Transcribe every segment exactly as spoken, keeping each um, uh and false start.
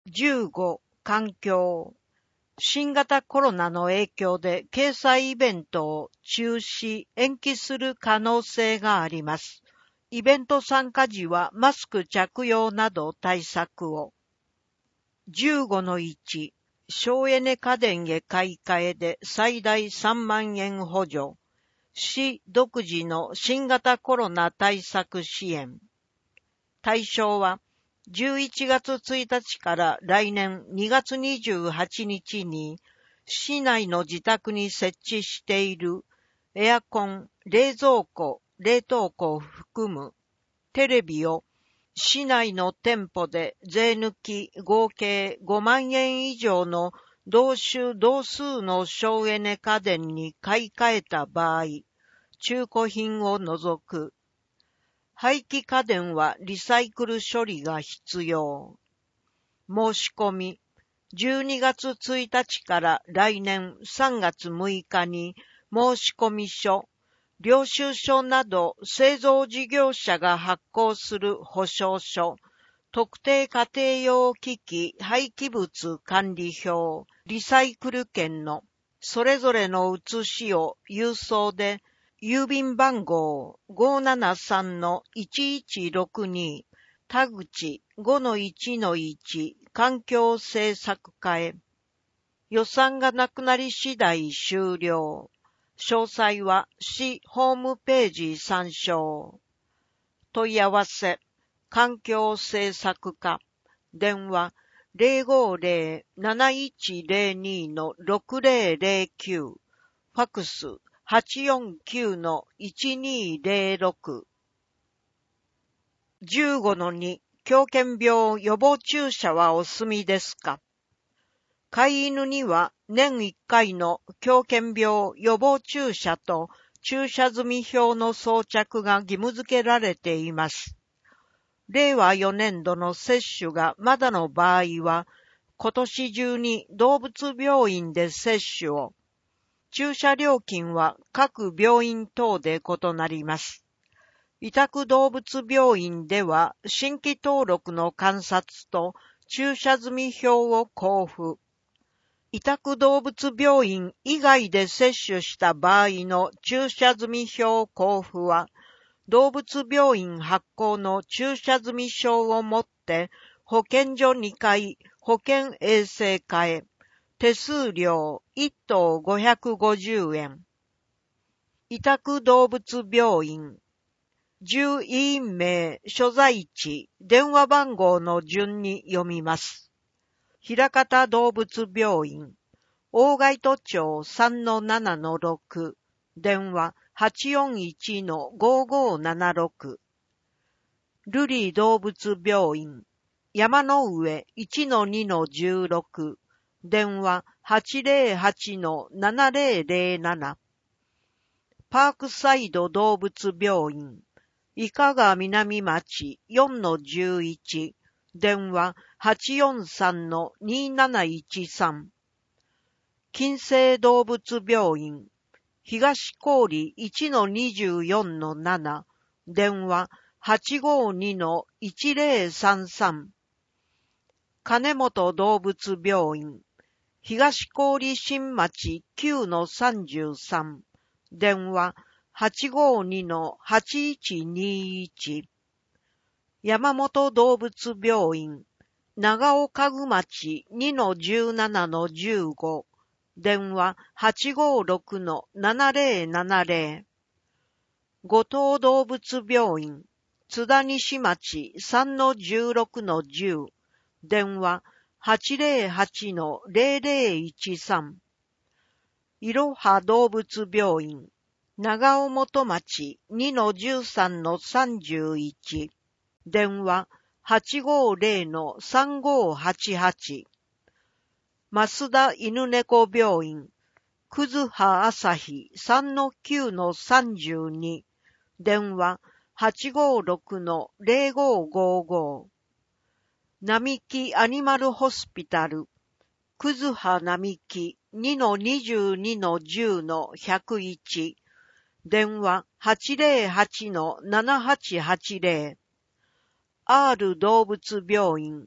じゅうご、環境。新型コロナの影響で掲載イベントを中止、延期する可能性があります。イベント参加時はマスク着用など対策を。じゅうごのいち、省エネ家電へ買い替えで最大さんまんえん補助。市独自の新型コロナ対策支援。対象は、じゅういちがつついたちから来年にがつにじゅうはちにちに市内の自宅に設置しているエアコン、冷蔵庫、冷凍庫を含むテレビを市内の店舗で税抜き合計ごまんえん以上の同種同数の省エネ家電に買い替えた場合、中古品を除く。廃棄家電はリサイクル処理が必要。申し込み、じゅうにがつついたちから来年さんがつむいかに申込書、領収書など製造事業者が発行する保証書、特定家庭用機器廃棄物管理表、リサイクル券のそれぞれの写しを郵送で郵便番号 ごーななさんのいちいちろくに 田口 ごのいちのいち 環境政策課へ。予算がなくなり次第終了。詳細は市ホームページ参照。問い合わせ、環境政策課、電話 ゼロごゼロ なないちゼロに のろくゼロゼロきゅう、ファクスはちよんきゅうのいちにゼロろく。じゅうごのに、狂犬病予防注射はお済みですか？飼い犬には年いっかいの狂犬病予防注射と注射済み表の装着が義務付けられています。れいわよねんどの接種がまだの場合は、今年中に動物病院で接種を。注射料金は各病院等で異なります。委託動物病院では新規登録の観察と注射済み表を交付。委託動物病院以外で接種した場合の注射済み表交付は、動物病院発行の注射済み証を持って保健所にかい保健衛生課へ。手数料いっとうごひゃくごじゅうえん。委託動物病院。獣医院名、所在地、電話番号の順に読みます。平方動物病院。大街都町 さんのななのろく。電話 はちよんいちのごごななろく。瑠璃動物病院。山の上 いちのにのじゅうろく。電話 はちゼロはちのななゼロゼロなな。パークサイド動物病院。伊香川南町 よんのじゅういち。電話 はちよんさんのになないちさん。金星動物病院。東郡 いちのにじゅうよんのなな。電話 はちごにのいちゼロさんさん。金本動物病院。東郡新町 きゅうのさんじゅうさん。電話 はちごにのはちいちにいち。山本動物病院。長岡具町 にのじゅうななのじゅうご。電話 はちごろくのななゼロななゼロ。後藤動物病院。津田西町 さんのじゅうろくのじゅう。電話 はちゼロはちのゼロゼロいちさん。いろは動物病院。長尾本町 にのじゅうさんのさんじゅういち。電話 はちごゼロのさんごはちはち。増田犬猫病院。葛葉朝日 さんのきゅうのさんじゅうに。電話 はちごろくのゼロごごご。並木アニマルホスピタル。葛葉並木 にのにじゅうにのじゅうのひゃくいち。電話 はちゼロはちのななはちはちゼロ。R 動物病院。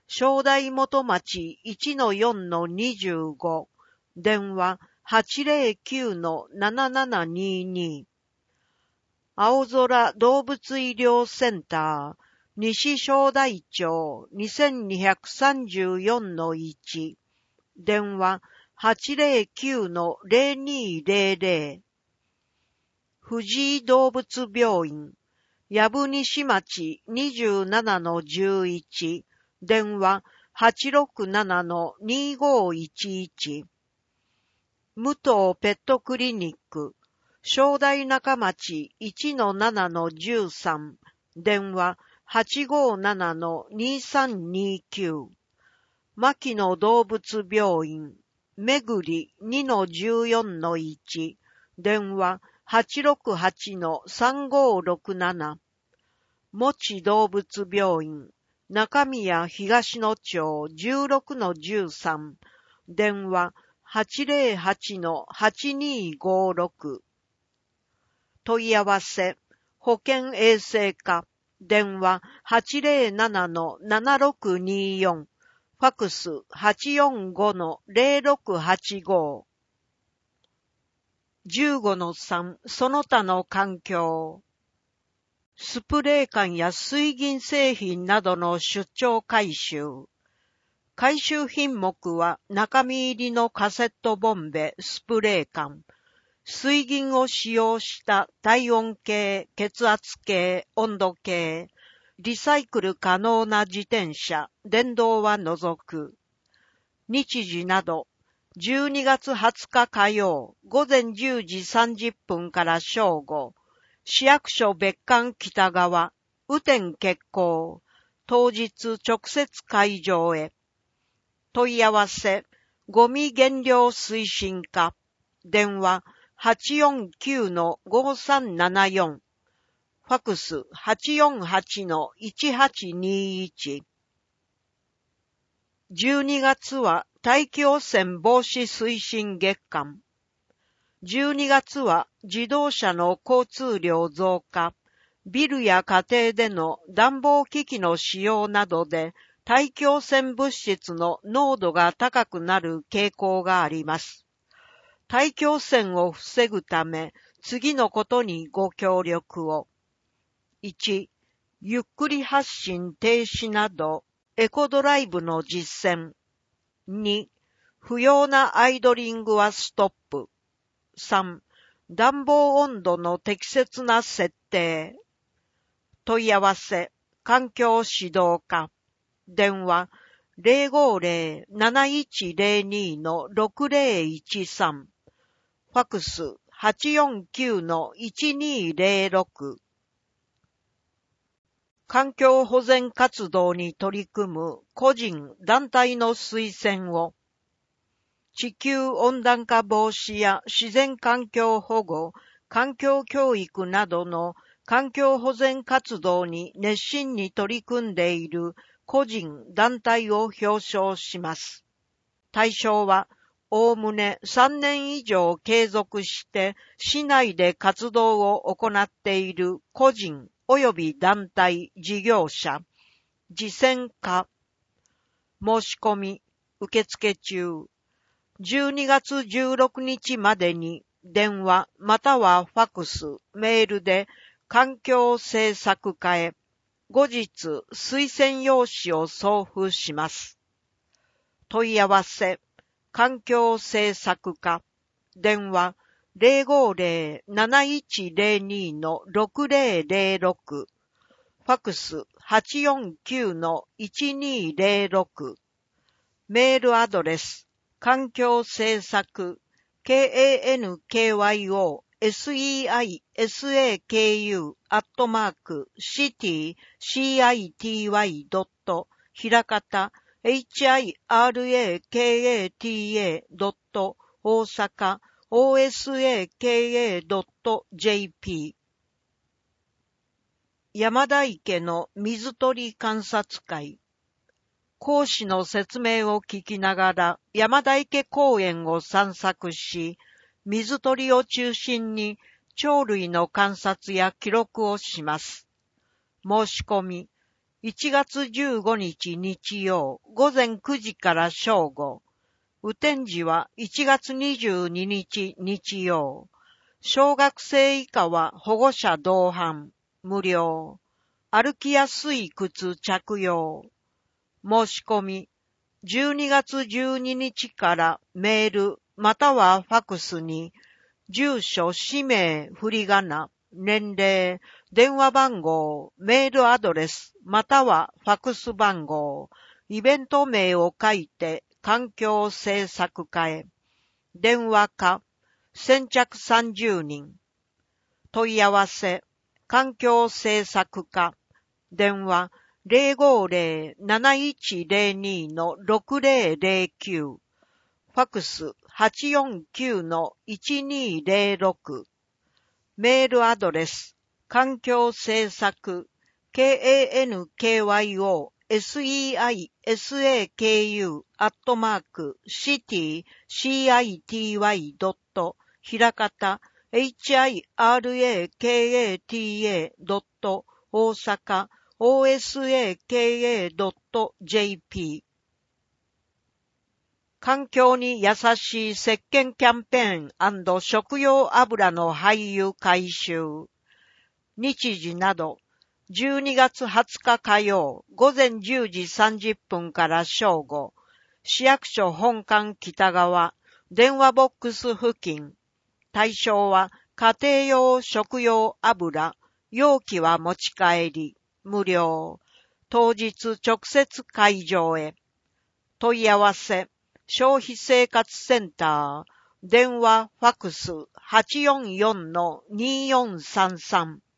正代元町 いちのよんのにじゅうご、電話 はちゼロきゅうのななななにに。青空動物医療センター、西正代町 にせんにひゃくさんじゅうよんのいち、電話 はちゼロきゅうのゼロにゼロゼロ。藤井動物病院、藪西町 にじゅうななのじゅういち、電話 はちろくななのにごいちいち。武藤ペットクリニック、正代中町 いちのななのじゅうさん、電話 はちごななのにさんにきゅう。牧野動物病院、めぐり にのじゅうよんのいち、電話 はちろくはちのさんごろくなな。もち動物病院、中宮東野町 じゅうろくのじゅうさん、電話 はちゼロはちのはちにごろく。問い合わせ、保健衛生課、電話 はちゼロななのななろくによん、ファクス はちよんごのゼロろくはちご。じゅうごのさん、その他の環境。スプレー缶や水銀製品などの出張回収。回収品目は中身入りのカセットボンベ、スプレー缶、水銀を使用した体温計、血圧計、温度計、リサイクル可能な自転車、電動は除く。日時など、じゅうにがつはつか火曜、午前じゅうじさんじゅっぷんから正午、市役所別館北側、雨天決行、当日直接会場へ。問い合わせ、ゴミ減量推進課、電話 はちよんきゅうのごさんななよん、ファクス はちよんはちのいちはちにいち。じゅうにがつは大気汚染防止推進月間。じゅうにがつは自動車の交通量増加、ビルや家庭での暖房機器の使用などで大気汚染物質の濃度が高くなる傾向があります。大気汚染を防ぐため、次のことにご協力を。いち、ゆっくり発進停止など、エコドライブの実践。に、不要なアイドリングはストップ。さん、暖房温度の適切な設定。問い合わせ、環境指導課。電話 ゼロごゼロなないちゼロにのろくゼロいちさん。ファクス はちよんきゅうのいちにゼロろく。環境保全活動に取り組む個人、団体の推薦を。地球温暖化防止や自然環境保護、環境教育などの環境保全活動に熱心に取り組んでいる個人、団体を表彰します。対象は、おおむねさんねん以上継続して市内で活動を行っている個人及び団体、事業者、慈善家。申し込み、受付中。じゅうにがつじゅうろくにちまでに電話またはファクス、メールで環境政策課へ後日推薦用紙を送付します。問い合わせ、環境政策課、電話 ゼロごゼロなないちゼロにのろくゼロゼロろく、ファクス はちよんきゅうのいちにゼロろく、メールアドレス、環境政策、kankyou seisaku アットマーク city city ドットひらかた hirakata ドット大阪 osaka ドット jp 山田池の水鳥観察会。講師の説明を聞きながら山田池公園を散策し、水鳥を中心に鳥類の観察や記録をします。申し込み、 いちがつじゅうごにち日曜、午前くじから正午。雨天時はいちがつにじゅうににち日曜。小学生以下は保護者同伴、無料。歩きやすい靴着用。申し込み、じゅうにがつじゅうににちからメールまたはファクスに、住所、氏名、振り仮名、年齢、電話番号、メールアドレス、またはファクス番号、イベント名を書いて環境政策課へ。電話課、先着さんじゅうにん。問い合わせ、環境政策課、電話 ゼロごゼロ なないちゼロに ろくゼロゼロきゅう、ファクス はちよんきゅう いちにゼロろく、メールアドレス、環境政策、kankyo seisaku アットマーク city city ドットひらかた hirakata ドット大阪 osaka ドット jp 環境に優しい石鹸キャンペーン&食用油の廃油回収。日時など、じゅうにがつはつか火曜、午前じゅうじさんじゅっぷんから正午、市役所本館北側、電話ボックス付近。対象は家庭用食用油、容器は持ち帰り、無料。当日直接会場へ。問い合わせ、消費生活センター、電話ファクス はちよんよん によんさんさん。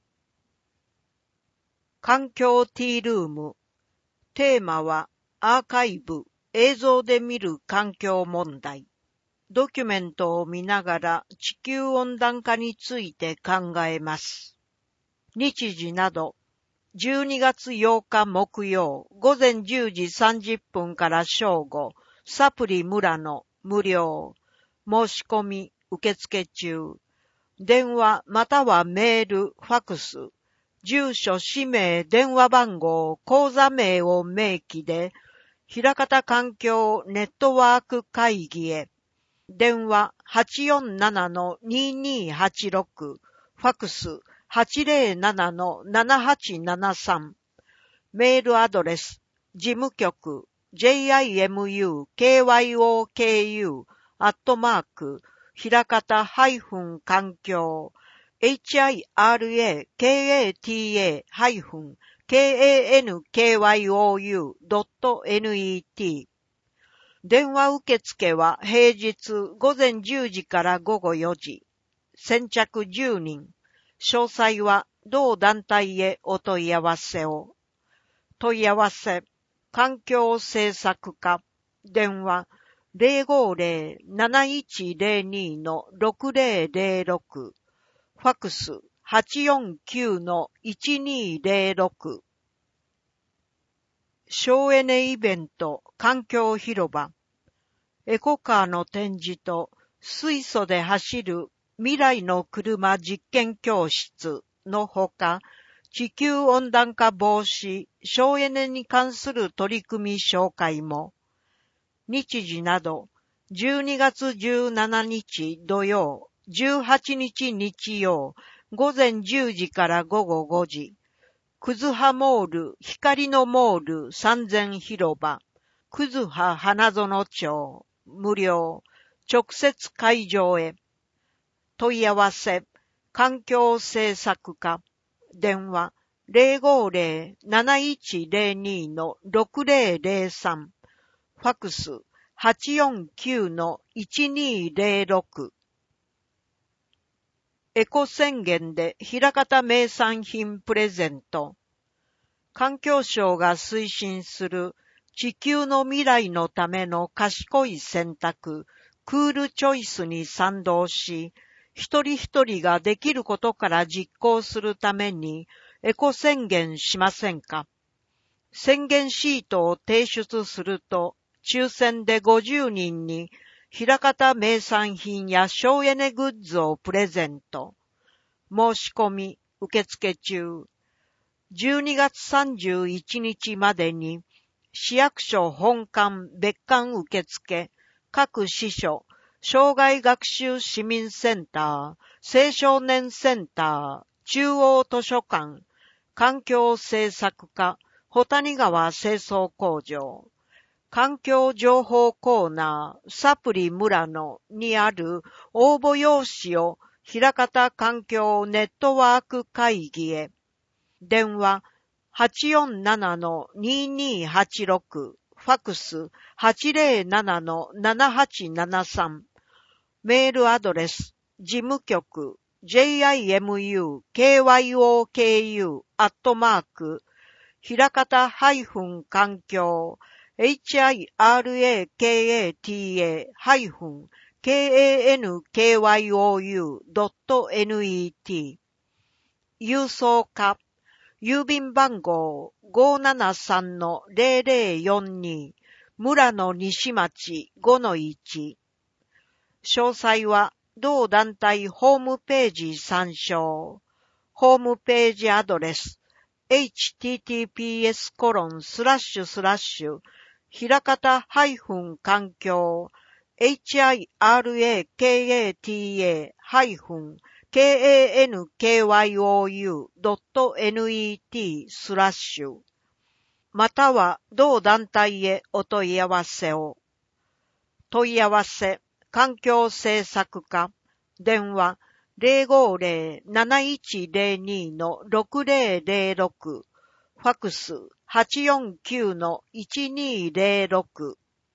環境ティールーム。テーマはアーカイブ、映像で見る環境問題。ドキュメントを見ながら地球温暖化について考えます。日時など、じゅうにがつようか木曜、午前じゅうじさんじゅっぷんから正午、サプリ村野、無料。申し込み、受付中。電話またはメール、ファクス。住所、氏名、電話番号、口座名を明記で、枚方環境ネットワーク会議へ。電話 はちよんなな ににはちろく、ファクス はちゼロなな ななはちななさん。メールアドレス、事務局、jimukyoku アットマーク、ひらかた環境、hirakata-kankyo ドット net。電話受付は平日午前じゅうじから午後よじ。先着じゅうにん。詳細は同団体へお問い合わせを。問い合わせ、環境政策課、電話 ゼロごゼロ なないちゼロに ろくゼロゼロろく、ファクス はちよんきゅう いちにゼロろく。省エネイベント環境広場。エコカーの展示と水素で走る未来の車実験教室のほか、地球温暖化防止、省エネに関する取り組み紹介も。日時など、じゅうにがつじゅうしちにち土曜、じゅうはちにち日曜、午前じゅうじから午後ごじ。くずはモール、光のモール三千広場、くずは花園町、無料、直接会場へ。問い合わせ、環境政策課、電話ゼロごゼロ なないちゼロに ろくゼロゼロさん、ファクス はちよんきゅう いちにゼロろく。エコ宣言で枚方名産品プレゼント。環境省が推進する地球の未来のための賢い選択、クールチョイスに賛同し、一人一人ができることから実行するためにエコ宣言しませんか？宣言シートを提出すると、抽選でごじゅうにんに枚方名産品や省エネグッズをプレゼント。申し込み、受付中。 じゅうにがつさんじゅういちにちまでに、市役所本館別館受付、各支所、障害学習市民センター、青少年センター、中央図書館、環境政策課、保谷川清掃工場、環境情報コーナー、サプリ村野にある応募用紙を枚方環境ネットワーク会議へ。電話 はちよんななのににはちろく、ファックス はちぜろななのななはちななさん、メールアドレス、事務局、ジェイアイエムユーケーワイオーケーユー アットマーク、ひらかた環境、エイチアイアールエーケーエーティーエー ケーエーエヌケーワイオーユー ドットネット、郵送課、郵便番号 ごーななさんのゼロゼロよんに、村野西町 ごのいち。詳細は同団体ホームページ参照。ホームページアドレス エイチティーティーピーエスコロンスラッシュスラッシュひらかた環境 エイチアイアールエーケーエーティーエー ケーエーエヌケーワイオーユー ドットネット スラッシュまたは同団体へお問い合わせを。問い合わせ環境政策課、電話 ゼロごゼロ なないちゼロに のろくゼロゼロろく、ファックス はちよんきゅうのいちにゼロろく。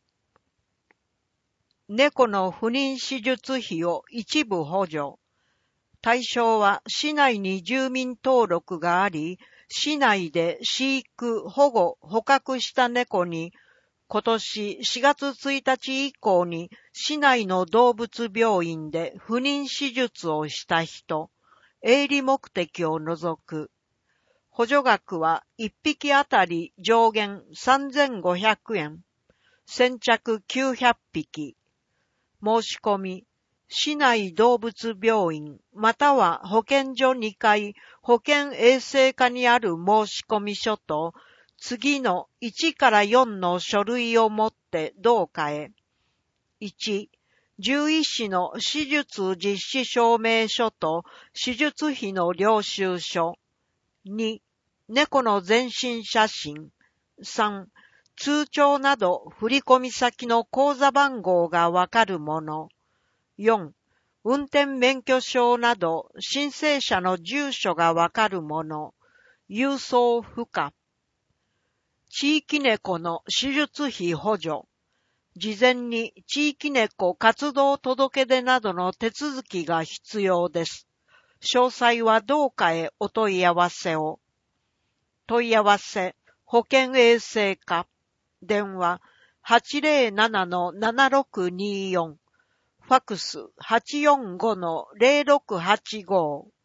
猫の不妊手術費を一部補助。対象は市内に住民登録があり、市内で飼育、保護、捕獲した猫に今年しがつついたち以降に市内の動物病院で不妊手術をした人、営利目的を除く。補助額はいっぴきあたり上限さんぜんごひゃくえん。先着きゅうひゃくぴき。申し込み、市内動物病院または保健所にかい保健衛生課にある申込書と次のいちからよんの書類を持って同課へ。いち、獣医師の手術実施証明書と手術費の領収書。に、猫の全身写真。さん、通帳など振込先の口座番号がわかるもの。よん、運転免許証など申請者の住所がわかるもの。郵送不可。地域猫の手術費補助。事前に地域猫活動届出などの手続きが必要です。詳細は同課へお問い合わせを。問い合わせ、保健衛生課。電話 はちぜろななのななろくによん。ファックス はちよんごのゼロろくはちご。